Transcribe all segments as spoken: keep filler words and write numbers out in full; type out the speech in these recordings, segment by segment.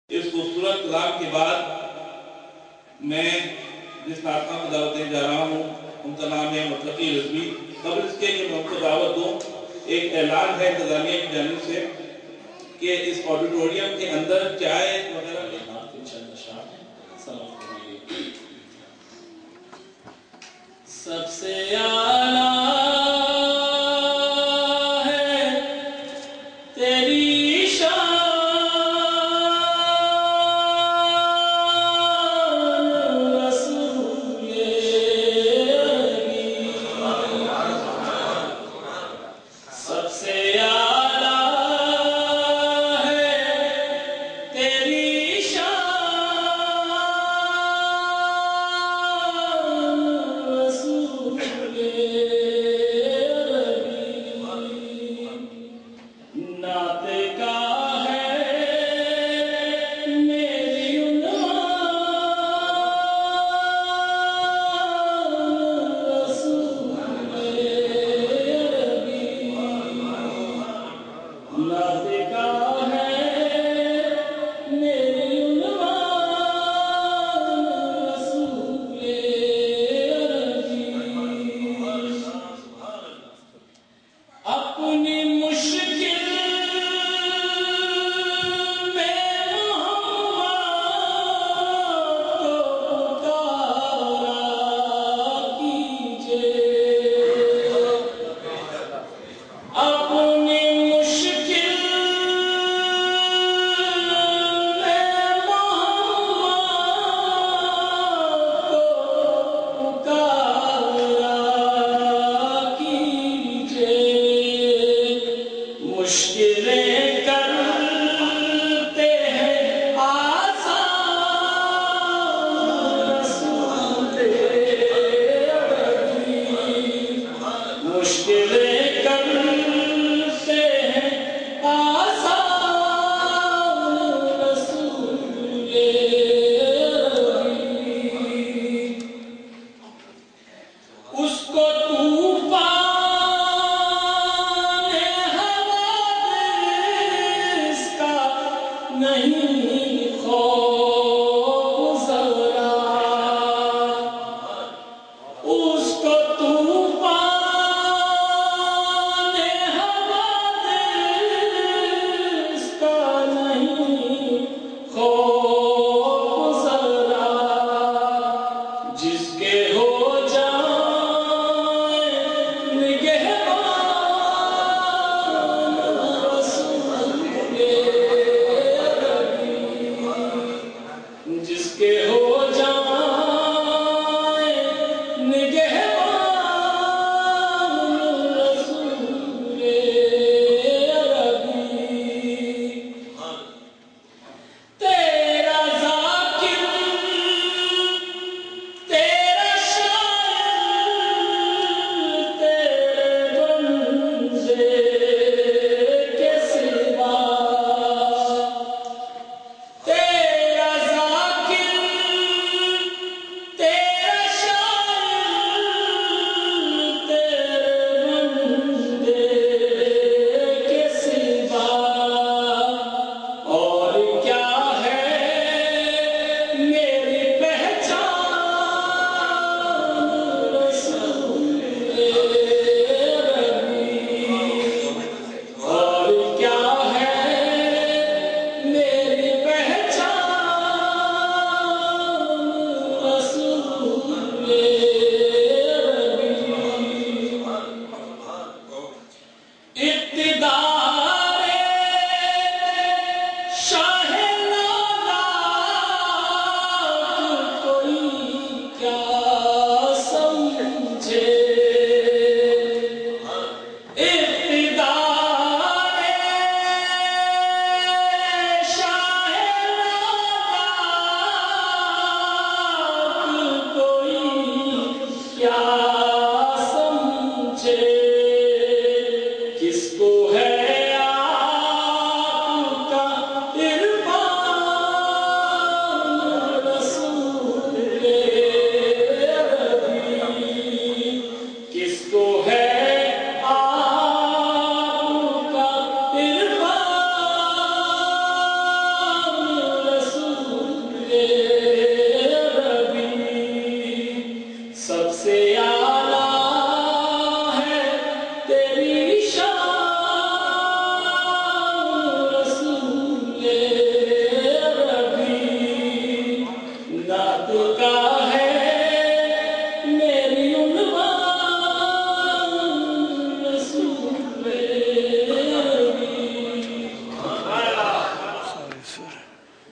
اس خوبصورت کلام کے بعد میں جس ناطقہ کو دعوت دینے جا رہا ہوں ان کا نام ہے مطلقی رضوی۔ قبل اس کے کہ میں ان کو دعوت دوں، ایک اعلان ہے انتظامیہ کی جانب سے کہ اس آڈیٹوریم کے اندر چائے وغیرہ سب سے اعلیٰ ہے تیری شان رسول علی، سب سے اعلیٰ ہے تیری شان رسول اپنی مشکل میں محمد کو پکارا کیجئے، اپنی مشکل میں محمد کو پکارا کیجئے، مشکلیں کرتے ہیں آسان رسول علی، مشکلیں کرتے ہیں آسان رسول علی، اس کو طوفان حوادث کا نہیں خوف ذرا، اس کو طوفان حوادث کا نہیں خوف ذرا، جس کے ہو جائیں نگہبان رسول علی،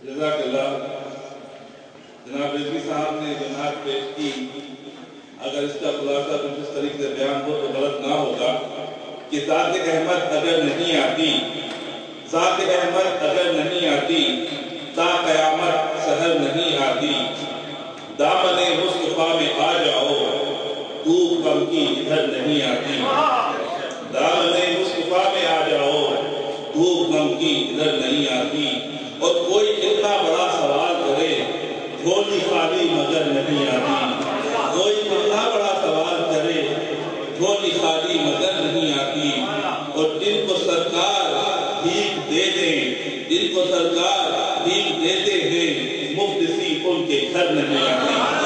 جزاک اللہ. جناب رضوی صاحب نے جو نعت پیش کی، اگر اس کا خلاصہ کچھ اس طریقے سے بیان ہو تو غلط نہ ہوگا کہ ذات احمد اگر نہیں آتی، ذات احمد اگر نہیں آتی، تا قیامت سحر نہیں آتی. دامن مصطفیٰ میں آ جاؤ، دھوپ غم کی ادھر نہیں آتی. دامن مصطفیٰ میں آ جاؤ، دھوپ غم کی ادھر نہیں آتی. اور کوئی اتنا بڑا سوال کرے، جھولی خالی مگر نہیں آتی. کوئی اتنا بڑا سوال کرے، جھولی خالی مگر نہیں آتی. اور جن کو سرکار بھیک دے دیں، جن کو سرکار بھیک دیتے ہیں، مفلسی ان کے گھر نہیں آتی.